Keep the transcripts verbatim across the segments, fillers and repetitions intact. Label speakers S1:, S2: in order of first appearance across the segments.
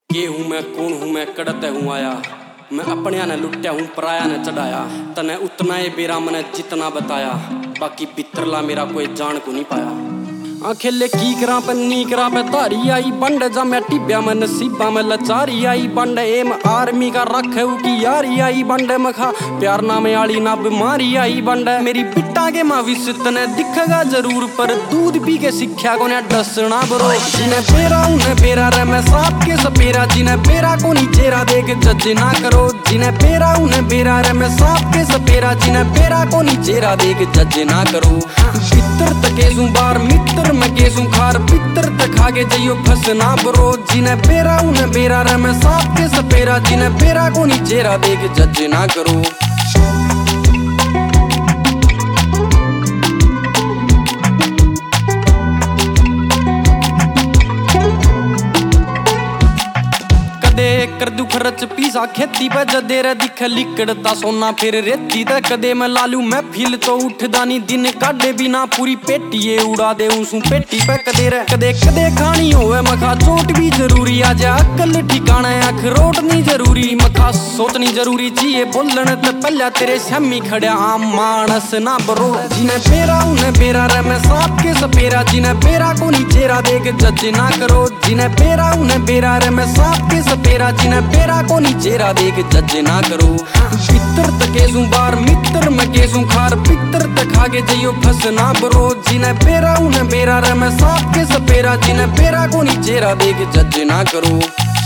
S1: के हूँ मैं, कौन हूँ मैं, कड़ते हूँ आया। मैं अपने ने लुट्या हूँ, पराया ने चढ़ाया। तने उतना ही बेरा मैंने जितना बताया, बाकी बित्रला मेरा कोई जान को नहीं पाया। अखेले की करा पे नी करा पे धारी आई बंड, जा मैं टिब्या में नसीबा में लचारी आई बंड। एम आर्मी का रखे की यारी आई बंड, मखा प्यार नामे आली ना बीमारी आई बंड। मेरी पिट्टा के भविष्य तने दिखेगा जरूर, पर दूध पी के सिक्ख्या को ने डसना बरो। जिन्हें पेरा उन्हें पेरा रे मैं सांप के सपेरा, जिन्हें पेरा को नी चेहरा दे के जज ना करो। जिन्हें पेरा उन्हें पेरा रे मैं सांप के सपेरा, जिन्हें पेरा को नी चेहरा दे के जज ना करो। पितर तके बार मित्र मैं केसू खार, पितर तक खागे जइयो फसना बरो। जिन्हें पेरा उन्हें पेरा रे मैं सांप के सपेरा, जिन्हें पेरा को नी चेहरा दे के जज ना करो। कर दू खर्च पीसा खेती पे जदे रे दिख लिकड़ता सोना फिर रेती ते। कदे मैं लालू मैं फील तो उठदा नी दिन काढ़े बिना पूरी पेटी उड़ा दे उसू पेटी पे। कदे रे कदे कदे खानी होवे मखा चोट भी जरूरी, आ जा अकल ठिकाना अखरोट नहीं जरूरी। मखा सोचनी जरूरी चाहिए बोलन ते पहला तेरे सामी खड़ा आम मानस ना बरो। जिन्हें पेरा उन्हें पेरा रे मैं सांप के सपेरा, जिन्हें पेरा को नी चेहरा दे के जज ना करो। जिन्हें पेरा उन्हें पेरा रे मैं सांप के सपेरा, जिन्हें पेरा को नी चेहरा दे के जज ना करो। पितर तके बार मित्र मैं केसू खार, पितर तक खागे जइयो फसना बरो। जिन्हें पेरा उन्हें पेरा रे मैं सांप के सपेरा, जिन्हें पेरा को नी चेहरा दे के जज ना करो।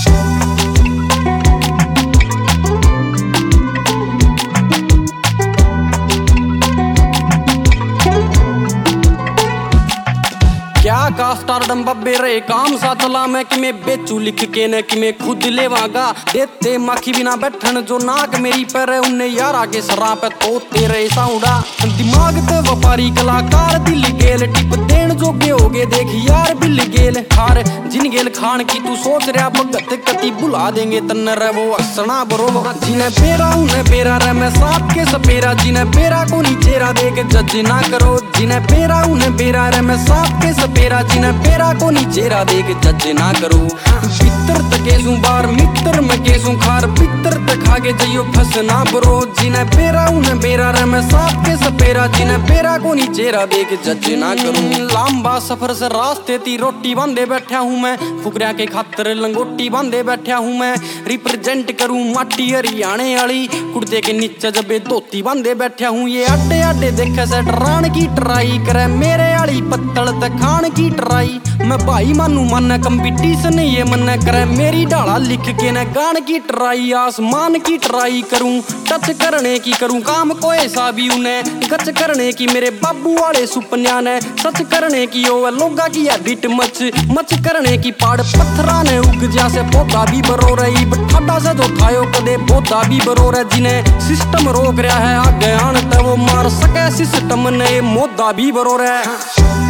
S1: क्या का स्टारडम बब्बे रे काम सा चला मैं, कि मैं बेचू लिख के न कि मैं खुद लेवागा। देते माखी बिना बैठन जो नाक मेरी पर उन्हें यारा के सरा पे तो तेरे साउडा। दिमाग ते व्यापारी कलाकार दिल गेल, टिप देन जोगे होगे देख यार बिल गेल। खार जिन गेल खान की तू सोच रहा भगत कति बुला देंगे तन रे वो हसना बरो। जिन्हें पेरा उन्हें पेरा रे मैं सांप के सपेरा, जिन्हें पेरा को नी चेहरा दे के जज ना करो। जिन्हें पेरा उन्हें पेरा रे मैं सांप के पेरा, जिन्हें पेरा को नी चेहरा दे के जज ना करो। पितर तके बार मित्र मैं केसू खार, पितर तक खागे जइयो फसना बरो। जिन्हें पेरा उन्हें पेरा रे मैं सांप के सपेरा, जिन्हें पेरा को नी चेहरा दे के जज ना करो। लंबा सफर से रास्ते ती रोटी बांधे बैठा हूँ मैं, फुकरिया के खातर लंगोटी बांधे बैठा हूँ मैं। रिप्रेजेंट करूँ माटी हरियाणे वाली, कुर्ते के नीचे जबे धोती बांधे बैठा हूँ। ये आडे आडे देखे से डरान की ट्राई करे, मेरे वाली पत्तल तक खान की ट्राई। मैं भाई मानू मन कंपटीशन ये मन करे, मेरी डाला लिख के न गान की ट्राई। आसमान की ट्राई करूं, टच करने की करूं काम को ऐसा भी उन्हें, गच करने की मेरे बाबू वाले सुपन्या ने, सच करने की ओ लोगा की हैबिट मच मच करने की पाड़ पत्थरा ने उग जा से पौधा भी बरो रही। ठाडा से जो थायो कदे पौधा भी बरो रहे, जिन्हें सिस्टम रोक रहा है आगे आन ते वो मार सके सिस्टम ने मोदा भी बरो रहे।